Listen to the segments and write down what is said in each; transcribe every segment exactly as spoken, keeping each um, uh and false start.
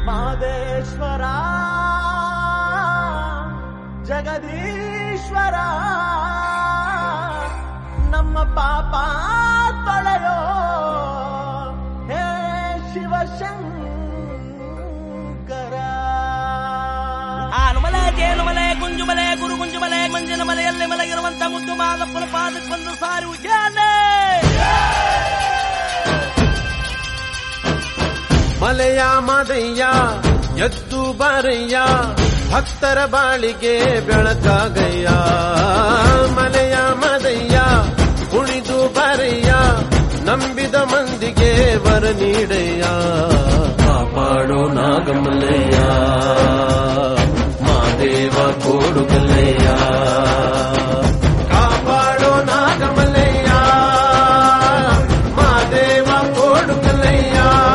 ಮಾದೇಶ್ವರ ಜಗದೀಶ್ವರ ನಮ್ಮ ಪಾಪ ತೊಳೆಯೋ ಹೇ ಶಿವಶಂಕರ. ಆನುಮಲೆ ಜೇನುಮಲೆ ಗುಂಜುಮಲೆ ಗುರು ಗುಂಜುಮಲೆ ಮಂಜಿನ ಮಲೆಯಲ್ಲಿ ಮಲಗಿರುವಂತ ಮುದ್ದು ಮಾದಪ್ಪನ ಪಾದಕ್ಕೊಂದು ಸಾರಿ ಉಜ್ಜಾನೆ. ಮಲೆಯ ಮದಯ್ಯ ಎದ್ದು ಬಾರಯ್ಯ ಭಕ್ತರ ಬಾಳಿಗೆ ಬೆಳಕಾಗಯ್ಯ. ಮಲೆಯ ಮದಯ್ಯ ಕುಣಿದು ಬಾರಯ್ಯ ನಂಬಿದ ಮಂದಿಗೆ ವರ ನೀಡಯ್ಯ. ಕಾಪಾಡೋ ನಾಗಮಲಯ್ಯ ಮಾದೇವ ಕೋಡುಗಲಯ್ಯ. ಕಾಪಾಡೋ ನಾಗಮಲಯ್ಯ ಮಾದೇವ ಕೋಡುಗಲಯ್ಯ.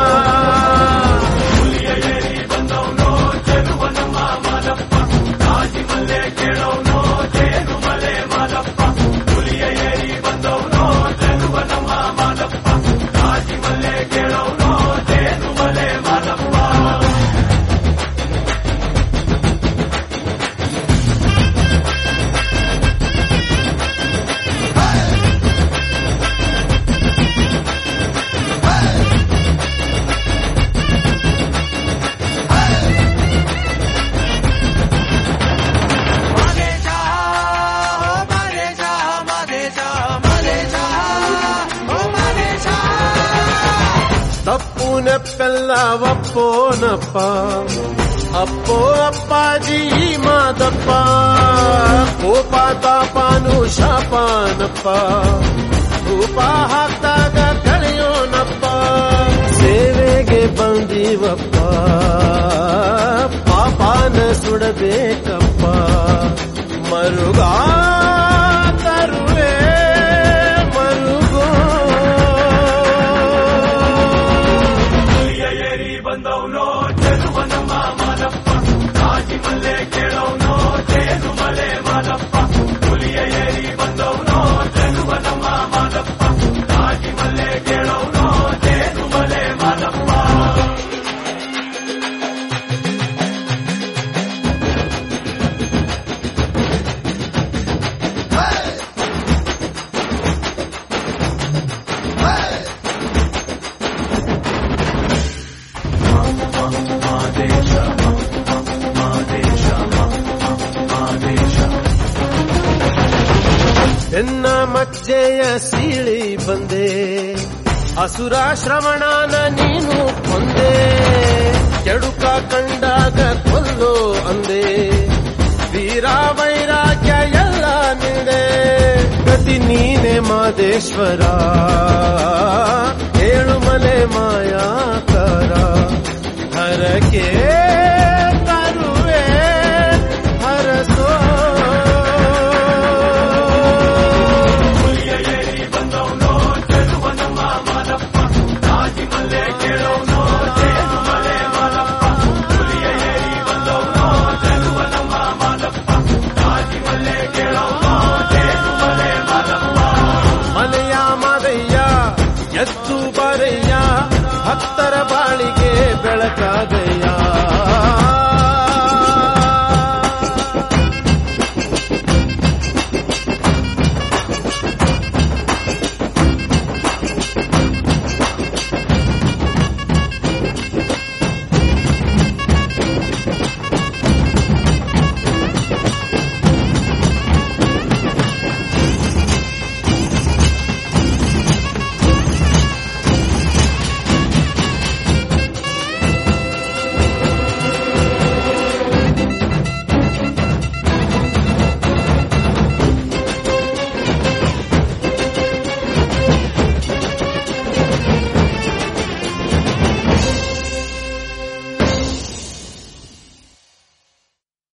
ತಪ್ಪು ನೆಪ್ಪೆಲ್ಲ ಒಪ್ಪೋನಪ್ಪ ಅಪ್ಪೋ ಅಪ್ಪಾಜಿ ಮಾದಪ್ಪ. ಕೋಪ ತಾಪಾನು ಶಾಪಾನಪ್ಪ ರೂಪ ಹಾಕ್ದಾಗ ಕಳೆಯೋನಪ್ಪ. ಸೇವೆಗೆ ಬಂದೀವಪ್ಪ ಪಾಪಾನ ಸುಡಬೇಕಪ್ಪ. ಮರುಗಾ ತರುವೆ ಮರುಗೋ ಬಂದವನೋ ಚೆಲುವ ನಮ್ಮ ಮಾದಪ್ಪ. ಕಾಜಿ ಮಲ್ಲೆ ಕೇಳೋನೋ ಜೇನು ಮಲೆ ಮಾದಪ್ಪ. ಹುಲಿಯ ಏರಿ ಬಂದವನೋ ಚೆಲುವ ನಮ್ಮ ಮಾದಪ್ಪ. ಕಾಜಿ ಮಲ್ಲೆ ಕೇಳೋನೋ ಜೇನು ಮಲೆ ಮಾದಪ್ಪ. ಎನ್ನ ಮಜ್ಜೆಯ ಸೀಳಿ ಬಂದೆ ಅಸುರ ಶ್ರವಣನ ನೀನು ಕೊಂದೆ. ಕೆಡುಕ ಕಂಡಾಗ ಕೊಲ್ಲೋ ಅಂದೆ ವೀರ ವೈರಾಗ್ಯ ಎಲ್ಲ ನಿಂದೆ. ಗತಿ ನೀನೆ ಮಾದೇಶ್ವರ ಏಳುಮಲೆ ಮಾಯಾಕರ. ಹರಕೆ ತರುವೆ ಹರಸೋ ಎದ್ದು ಬರಯ್ಯ ಭಕ್ತರ ಬಾಳಿಗೆ ಬೆಳಕಾಗಯ್ಯ.